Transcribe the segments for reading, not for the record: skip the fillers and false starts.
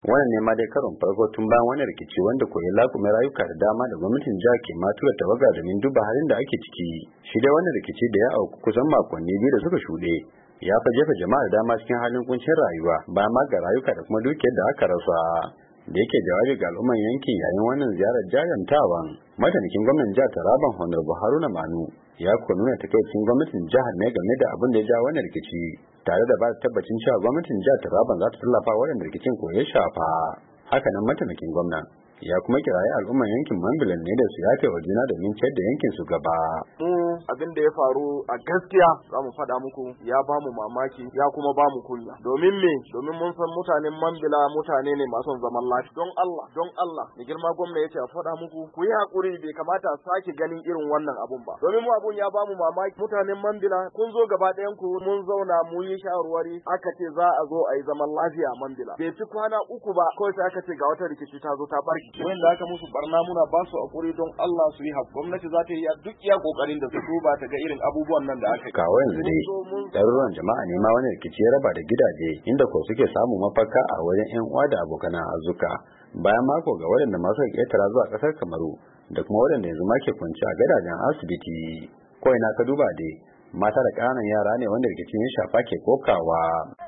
Wannan ne ma dai karon farko tun bayan wani rikici wanda koyi lakume rayuka da dama da gwamnatin jihar ke ma tura tawaga domin duba halin da ake ciki. Shi dai wannan rikici da ya auku kusan makonni biyu da suka shuɗe ya fa jefa jama'a da dama cikin halin kuncin rayuwa ba ma ga rayuka da kuma dukiyar da aka rasa. Da yake jawabi ga al'umman yankin yayin wannan ziyarar jajantawan, mataimakin gwamnan jihar Taraban Honorable Haruna Manu ya kuwa nuna takaicin gwamnatin jihar ne game da abin da ya ja wannan rikici, tare da ba da tabbacin cewa gwamnatin jihar Taraban za ta tallafa waɗanda rikicin ko ya shafa. Haka nan mataimakin gwamnan ya kuma kirayi al'umman yankin Mambilan ne da su yafe wa juna domin ciyar da yankin su gaba. Abin da ya faru a gaskiya za mu faɗa muku ya ba mu mamaki ya kuma ba mu kunya. Domin mun san mutanen Mambila mutane ne masu zaman lafiya. Don Allah da girma gwamna ya ce a faɗa muku ku yi hakuri, bai kamata a sake ganin irin wannan abun ba. Domin mu abun ya ba mu mamaki, mutanen Mambila kun zo gaba ɗayan ku mun zauna mu yi shawarwari aka ce za a zo a yi zaman lafiya a Mambila. Bai fi kwana uku ba kawai sai aka ce ga wata rikici ta zo ta barke. Wanda aka musu barna muna ba su hakuri don Allah su yi hakuri. Gwamnati za ta yi duk iya kokarin da su duba ta ga irin abubuwan nan da aka yi. Kawo yanzu dai ɗaruruwan jama'a ne ma wani rikici ya raba da gidaje inda ko suke samun mafaka a wajen 'yan uwa da abokan arzuka bayan mako ga waɗanda masu ƙetara zuwa ƙasar Kamaru da kuma waɗanda yanzu ma ke kwanci a gadajen asibiti. Ko ina ka duba dai mata da ƙananan yara ne wanda rikicin ya shafa ke kokawa.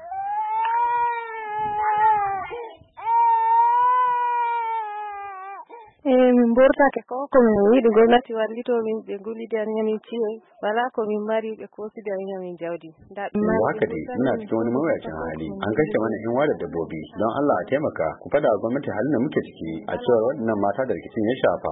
Min bortake ko min yiɗi gwamnati wallito min ɓe gullidi an yamin ciwo wala ko min mari ɓe kosidi an yamin jawdi. Haka dai ina cikin wani mawuyacin hali, an kashe mana yan da dabbobi, don Allah a taimaka ku fada wa gwamnati halin da muke ciki a cewar waɗannan mata da rikicin ya shafa.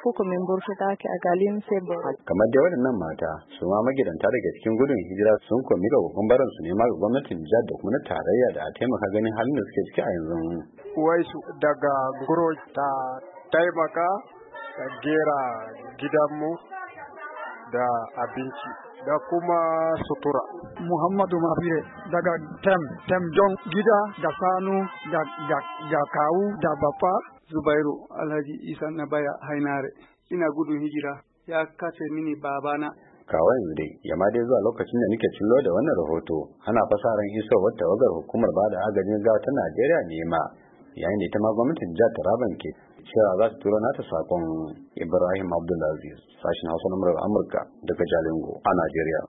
Kamar dai waɗannan mata su ma magidanta daga cikin gudun hijira sun komi ga kokumbaran su nema ga gwamnatin jihar da kuma na tarayya da a taimaka ganin halin da suke ciki a yanzu. Waisu daga Guro ta taimaka da gera gidanmu da abinci da kuma sutura. Muhammadu Mafire daga tem don gida da sanu da kawu da bafa. Zubairu Alhaji Isa na baya Hainare, ina gudun hijira ya kace mini babana. Kawo yanzu dai yamma dai zuwa lokacin da nake cillo da wannan rahoto ana fasaran isowar tawagar hukumar bada agajin gawa ta Najeriya ne ma, yayin da ita ma gwamnatin jihar Taraban ke cewa za su tura nata sakon. Ibrahim Abdulaziz, sashen Hausa na Amurka daga Jalingo a Najeriya.